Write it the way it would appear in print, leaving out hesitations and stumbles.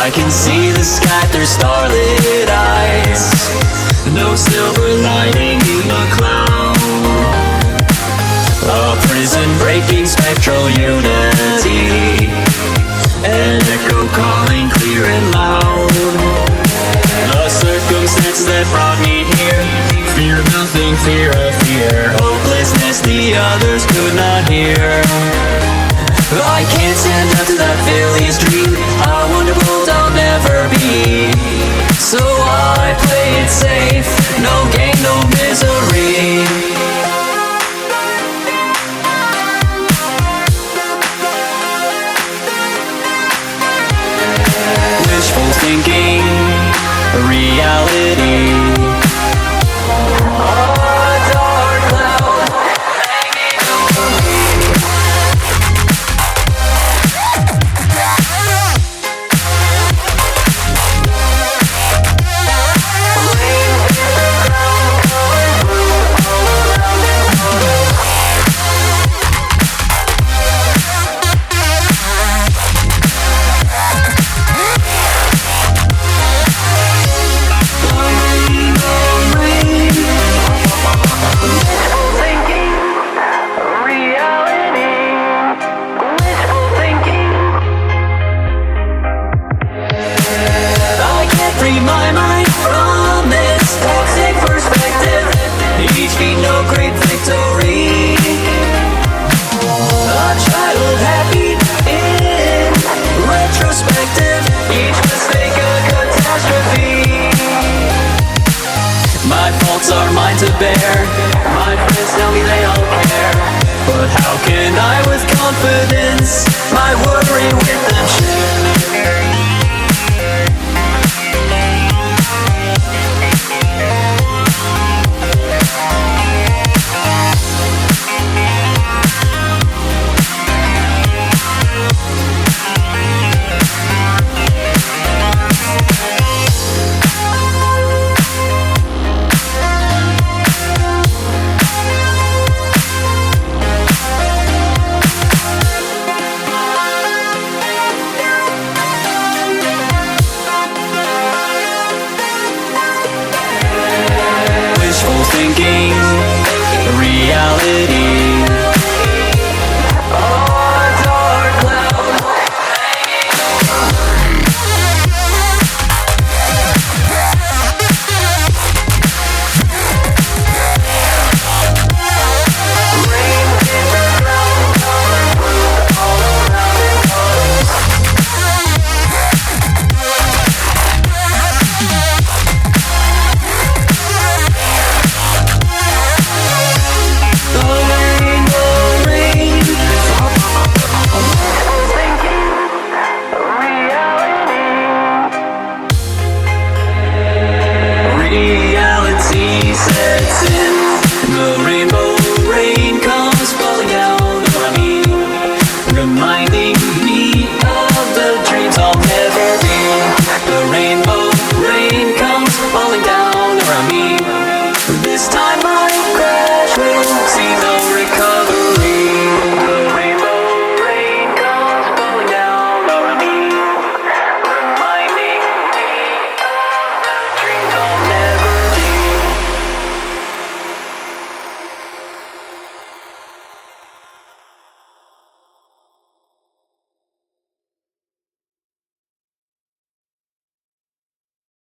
I can see the sky through starlit eyes. No silver lining in the cloud. A prison breaking spectral unity. An echo calling clear and loud. The circumstances that brought me here. Fear nothing, fear a fear. Hopelessness the others could not hear. I can't stand up to that Phillies dream. I wonder what I'll never be. So I play it safe. No gain, no misery. Wishful thinking, reality. Free my mind from this toxic perspective. Each beat no great victory. A childhood happy in retrospective. Each mistake a catastrophe. My faults are mine to bear. My friends tell me they all care. But how can I with confidence my worry with them share?